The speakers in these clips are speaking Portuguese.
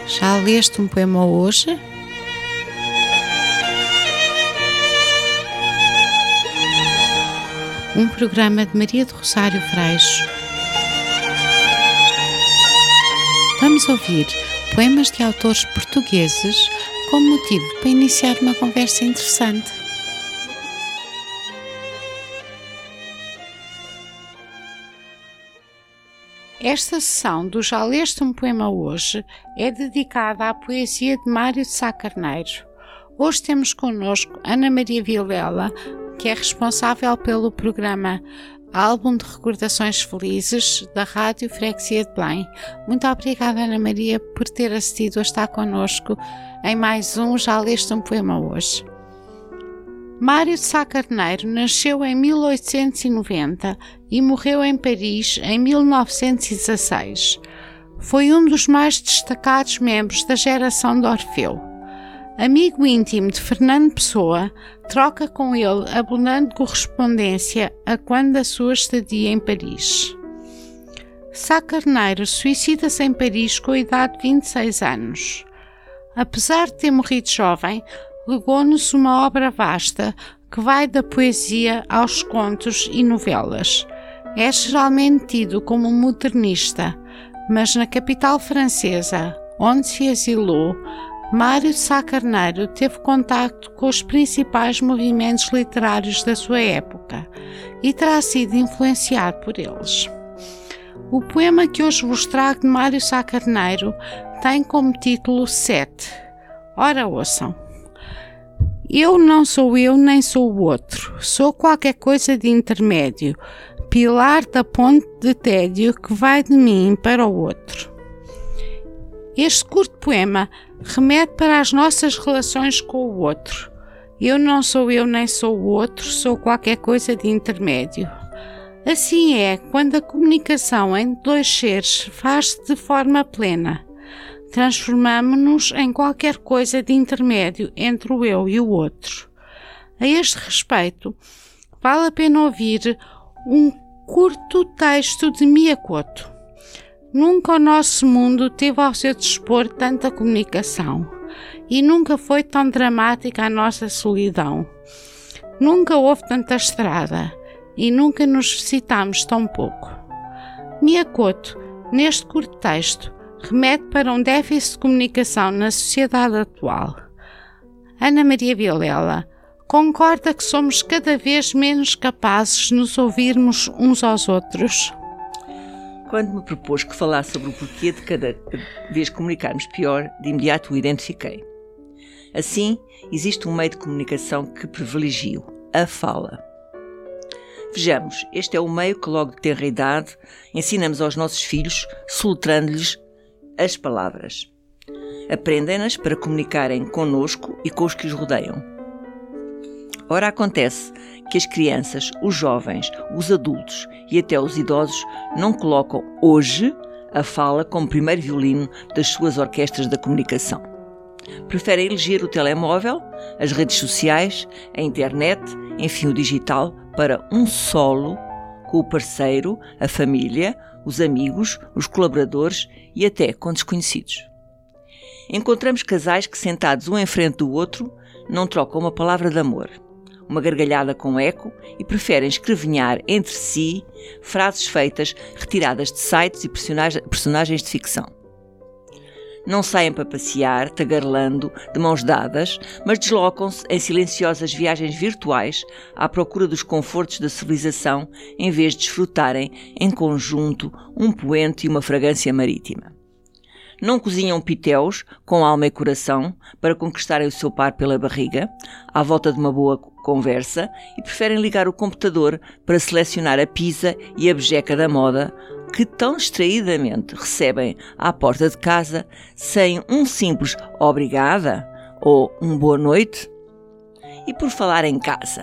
Já leste um poema hoje? Um programa de Maria do Rosário Freixo. Vamos ouvir poemas de autores portugueses como motivo para iniciar uma conversa interessante. Esta sessão do Já Leste um Poema Hoje é dedicada à poesia de Mário de Sá Carneiro. Hoje temos connosco Ana Maria Vilela, que é responsável pelo programa Álbum de Recordações Felizes da Rádio Freguesia de Belém. Muito obrigada, Ana Maria, por ter acedido a estar connosco em mais um Já Leste um Poema Hoje. Mário de Sá Carneiro nasceu em 1890 e morreu em Paris em 1916. Foi um dos mais destacados membros da geração de Orfeu. Amigo íntimo de Fernando Pessoa, troca com ele abundante correspondência a quando da sua estadia em Paris. Sá Carneiro suicida-se em Paris com a idade de 26 anos. Apesar de ter morrido jovem, legou-nos uma obra vasta que vai da poesia aos contos e novelas. É geralmente tido como modernista, mas na capital francesa, onde se exilou, Mário de Sá Carneiro teve contacto com os principais movimentos literários da sua época e terá sido influenciado por eles. O poema que hoje vos trago de Mário Sá Carneiro tem como título 7. Ora, ouçam. Eu não sou eu nem sou o outro, sou qualquer coisa de intermédio, pilar da ponte de tédio que vai de mim para o outro. Este curto poema remete para as nossas relações com o outro. Eu não sou eu nem sou o outro, sou qualquer coisa de intermédio. Assim é quando a comunicação entre dois seres faz-se de forma plena. Transformamo-nos em qualquer coisa de intermédio entre o eu e o outro. A este respeito, vale a pena ouvir um curto texto de Miyakoto. Nunca o nosso mundo teve ao seu dispor tanta comunicação e nunca foi tão dramática a nossa solidão. Nunca houve tanta estrada e nunca nos visitámos tão pouco. Miyakoto, neste curto texto, remete para um déficit de comunicação na sociedade atual. Ana Maria Vilela concorda que somos cada vez menos capazes de nos ouvirmos uns aos outros? Quando me propôs que falasse sobre o porquê de cada vez comunicarmos pior, de imediato o identifiquei. Assim, existe um meio de comunicação que privilegio, a fala. Vejamos, este é o meio que logo de tenra idade ensinamos aos nossos filhos, soletrando-lhes as palavras. Aprendem-nas para comunicarem connosco e com os que os rodeiam. Ora, acontece que as crianças, os jovens, os adultos e até os idosos não colocam hoje a fala como primeiro violino das suas orquestras da comunicação. Preferem eleger o telemóvel, as redes sociais, a internet, enfim, o digital, para um solo com o parceiro, a família, os amigos, os colaboradores e até com desconhecidos. Encontramos casais que, sentados um em frente do outro, não trocam uma palavra de amor, uma gargalhada com eco e preferem escrevinhar entre si frases feitas retiradas de sites e personagens de ficção. Não saem para passear, tagarelando, de mãos dadas, mas deslocam-se em silenciosas viagens virtuais à procura dos confortos da civilização em vez de desfrutarem, em conjunto, um poente e uma fragrância marítima. Não cozinham pitéus com alma e coração para conquistarem o seu par pela barriga, à volta de uma boa conversa, e preferem ligar o computador para selecionar a pizza e a bejeca da moda que tão distraidamente recebem à porta de casa sem um simples obrigada ou um boa noite. E por falar em casa,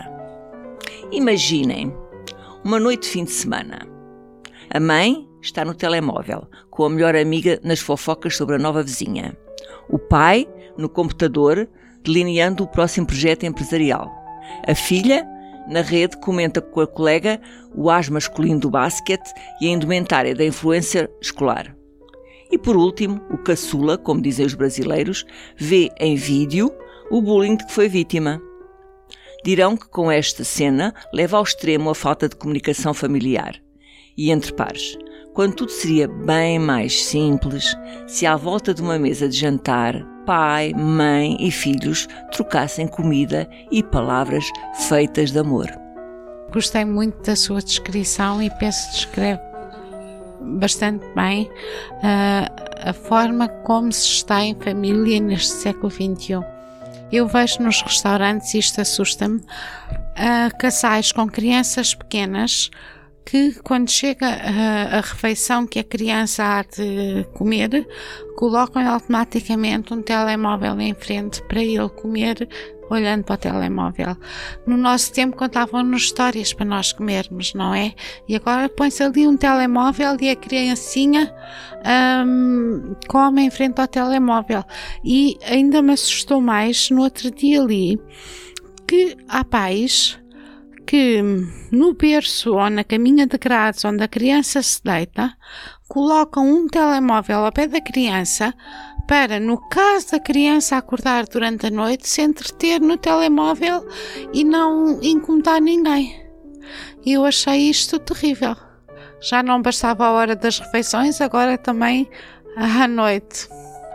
imaginem uma noite de fim de semana. A mãe está no telemóvel, com a melhor amiga nas fofocas sobre a nova vizinha. O pai, no computador, delineando o próximo projeto empresarial. A filha, na rede, comenta com a colega o as masculino do basquete e a indumentária da influencer escolar. E por último, o caçula, como dizem os brasileiros, vê em vídeo o bullying de que foi vítima. Dirão que com esta cena leva ao extremo a falta de comunicação familiar. E entre pares, quando tudo seria bem mais simples se à volta de uma mesa de jantar, pai, mãe e filhos trocassem comida e palavras feitas de amor. Gostei muito da sua descrição e penso que descreve bastante bem a forma como se está em família neste século XXI. Eu vejo nos restaurantes, isto assusta-me, casais com crianças pequenas que quando chega a refeição que a criança há de comer, colocam automaticamente um telemóvel em frente para ele comer olhando para o telemóvel. No nosso tempo contavam-nos histórias para nós comermos, não é? E agora põe-se ali um telemóvel e a criancinha come em frente ao telemóvel. E ainda me assustou mais no outro dia ali que há pais que no berço ou na caminha de grades onde a criança se deita, colocam um telemóvel ao pé da criança para, no caso da criança acordar durante a noite, se entreter no telemóvel e não incomodar ninguém. E eu achei isto terrível. Já não bastava a hora das refeições, agora também à noite.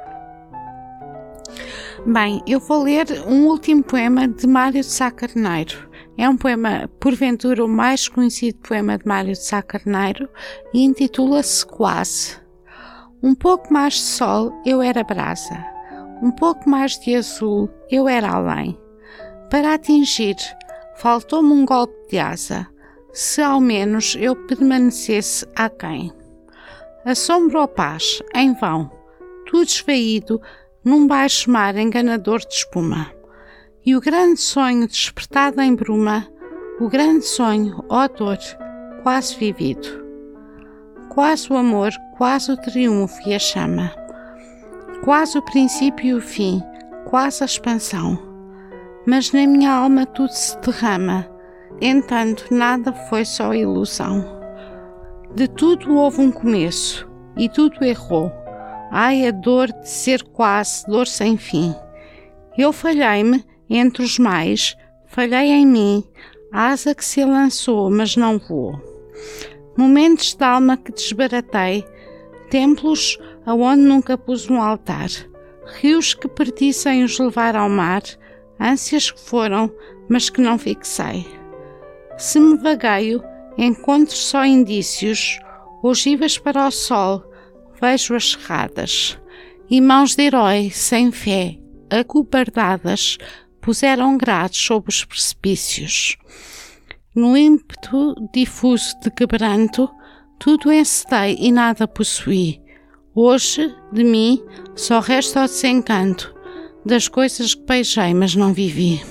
Bem, eu vou ler um último poema de Mário de Sá Carneiro. É um poema, porventura, o mais conhecido poema de Mário de Sá Carneiro e intitula-se Quase. Um pouco mais de sol, eu era brasa. Um pouco mais de azul, eu era além. Para atingir, faltou-me um golpe de asa, se ao menos eu permanecesse aquém. Assombro ou paz, em vão, tudo esvaído num baixo mar enganador de espuma. E o grande sonho despertado em bruma, o grande sonho, ó dor, quase vivido. Quase o amor, quase o triunfo e a chama. Quase o princípio e o fim, quase a expansão. Mas na minha alma tudo se derrama, entanto nada foi só ilusão. De tudo houve um começo, e tudo errou. Ai, a dor de ser quase, dor sem fim. Eu falhei-me entre os mais, falhei em mim, a asa que se lançou, mas não voou. Momentos de alma que desbaratei, templos aonde nunca pus um altar, rios que perdi sem os levar ao mar, ânsias que foram, mas que não fixei. Se me vagueio, encontro só indícios, ogivas para o sol, vejo-as cerradas, e mãos de herói, sem fé, acobardadas, puseram grades sob os precipícios. No ímpeto difuso de quebranto, tudo encetei e nada possuí. Hoje, de mim, só resta o desencanto das coisas que beijei, mas não vivi.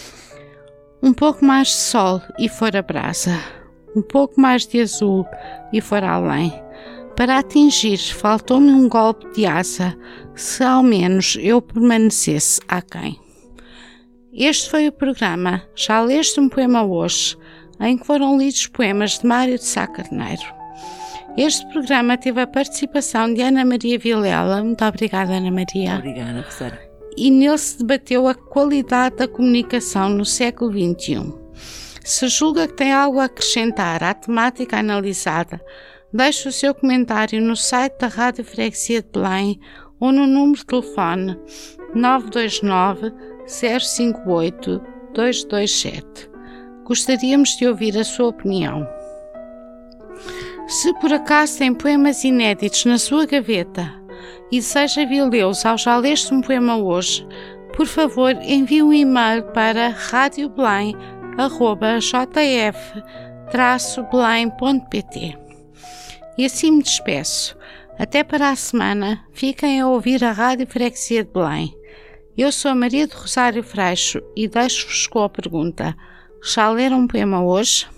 Um pouco mais de sol e fora brasa, um pouco mais de azul e fora além. Para atingir, faltou-me um golpe de asa, se ao menos eu permanecesse aquém. Este foi o programa Já Leste um Poema Hoje, em que foram lidos poemas de Mário de Sá Carneiro. Este programa teve a participação de Ana Maria Vilela. Muito obrigada, Ana Maria. Obrigada, professora. E nele se debateu a qualidade da comunicação no século XXI. Se julga que tem algo a acrescentar à temática analisada, deixe o seu comentário no site da Rádio Freguesia de Belém ou no número de telefone 929 058 227. Gostaríamos de ouvir a sua opinião. Se por acaso tem poemas inéditos na sua gaveta e deseja vê-los ao Já Leste um Poema Hoje, por favor envie um e-mail para radiobelém@jf-belém.pt. E assim me despeço. Até para a semana. Fiquem a ouvir a Rádio Freguesia de Belém. Eu sou a Maria do Rosário Freixo e deixo-vos com a pergunta: já leram um poema hoje?